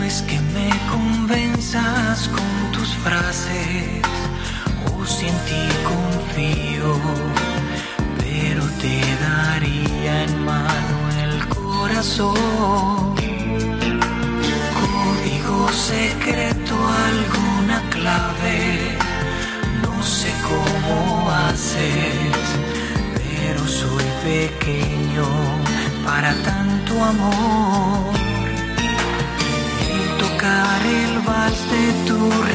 es que me convenzas con tus frases, o si en ti confío, pero te daría en mano el corazón. Código secreto, alguna clave, no sé cómo haces, pero soy pequeño para tanto amor. El tocar el vals de tu